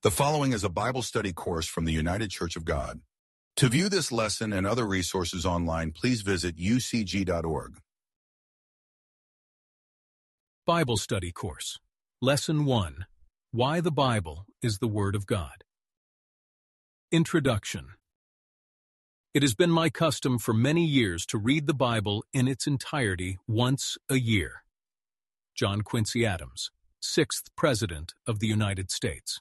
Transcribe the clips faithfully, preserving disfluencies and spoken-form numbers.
The following is a Bible study course from the United Church of God. To view this lesson and other resources online, please visit u c g dot org. Bible Study Course, Lesson one, Why the Bible is the Word of God. Introduction. It has been my custom for many years to read the Bible in its entirety once a year. John Quincy Adams, sixth President of the United States.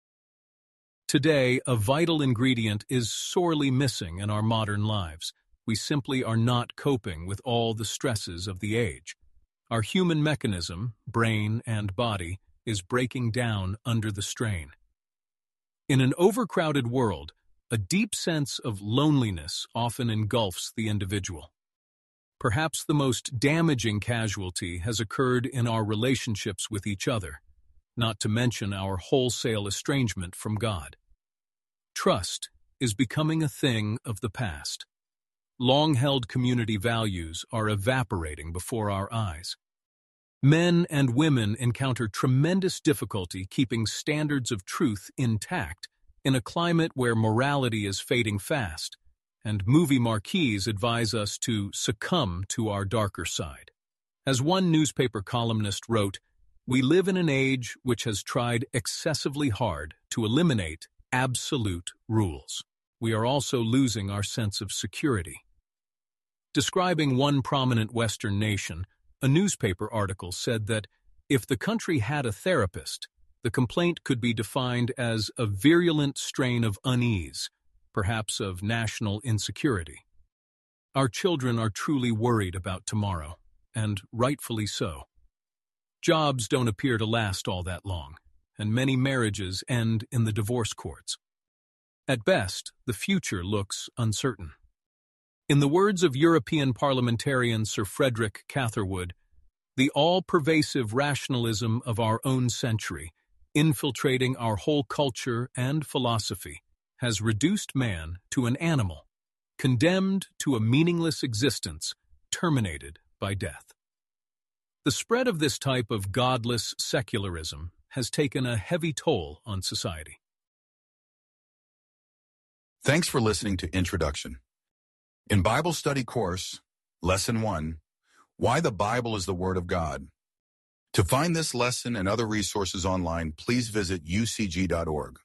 Today, a vital ingredient is sorely missing in our modern lives. We simply are not coping with all the stresses of the age. Our human mechanism, brain and body, is breaking down under the strain. In an overcrowded world, a deep sense of loneliness often engulfs the individual. Perhaps the most damaging casualty has occurred in our relationships with each other, not to mention our wholesale estrangement from God. Trust is becoming a thing of the past. Long-held community values are evaporating before our eyes. Men and women encounter tremendous difficulty keeping standards of truth intact in a climate where morality is fading fast, and movie marquees advise us to succumb to our darker side. As one newspaper columnist wrote, "We live in an age which has tried excessively hard to eliminate absolute rules. We are also losing our sense of security." Describing one prominent Western nation, a newspaper article said that if the country had a therapist, the complaint could be defined as a virulent strain of unease, perhaps of national insecurity. Our children are truly worried about tomorrow, and rightfully so. Jobs don't appear to last all that long, and many marriages end in the divorce courts. At best, the future looks uncertain. In the words of European parliamentarian Sir Frederick Catherwood, the all-pervasive rationalism of our own century, infiltrating our whole culture and philosophy, has reduced man to an animal, condemned to a meaningless existence, terminated by death. The spread of this type of godless secularism has taken a heavy toll on society. Thanks for listening to Introduction. In Bible Study Course, Lesson one, Why the Bible is the Word of God. To find this lesson and other resources online, please visit u c g dot org.